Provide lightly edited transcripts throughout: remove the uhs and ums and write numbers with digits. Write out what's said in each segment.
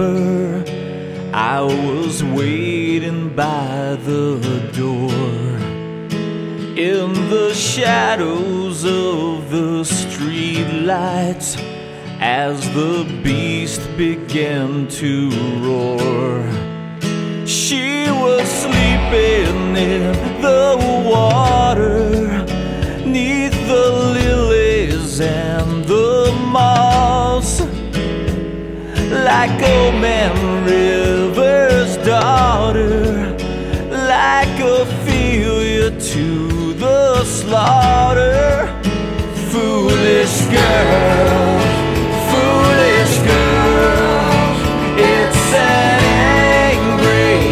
remember I was waiting by the door in the shadows of the street lights as the beast began to roar. She was sleeping in the water, 'neath the lilies and the moss, like old man River's daughter, like Ophelia to the slaughter. Foolish girl, foolish girl, it's an angry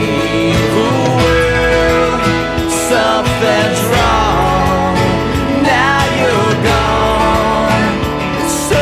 world. Something's wrong, now you're gone. So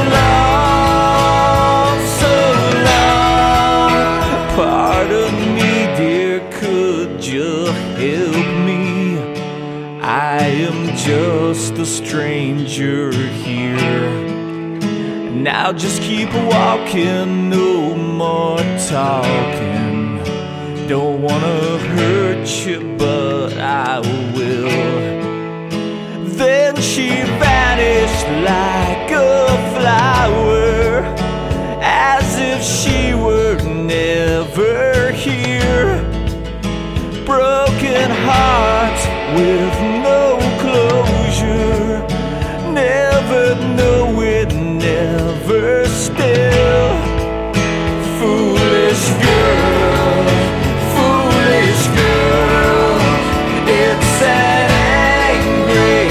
long, so long. Pardon me, dear, could you help me? I am just a stranger here. Now just keep walking, no more talking. Don't wanna hurt you, but I will. Then she vanished like a flower, as if she were never here. Broken hearts with no closure, never knowing, never still. Foolish girl, foolish girl, it's an angry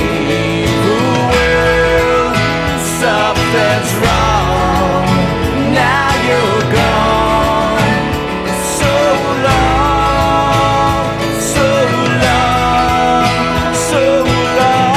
world. Something's wrong, now you're gone. So long, so long, so long.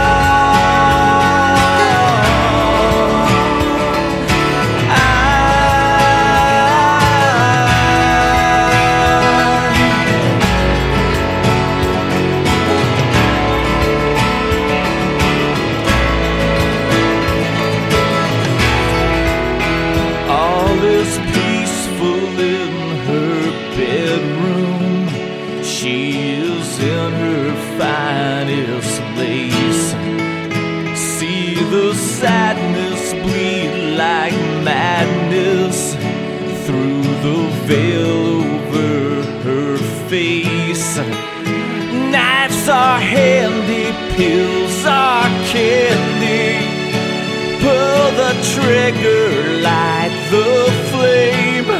All is peaceful in her bedroom. She is in her finest lace. See the sadness bleed like madness through the veil over her face. Knives are handy, pills are candy. Pull the trigger, light the flame,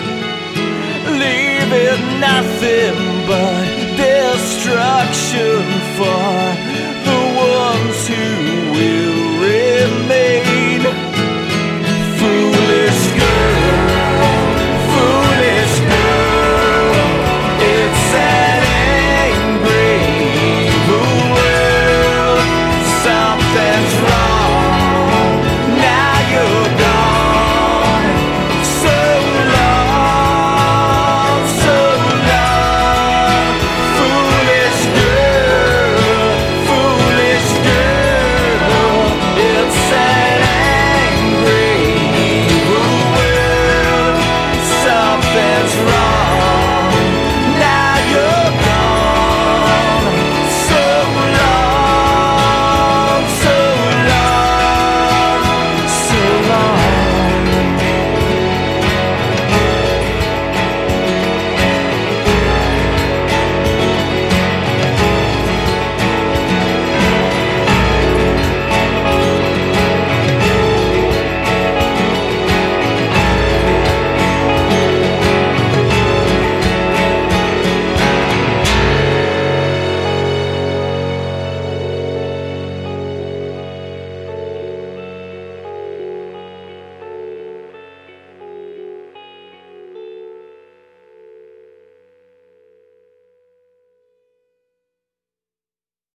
leaving nothing but destruction for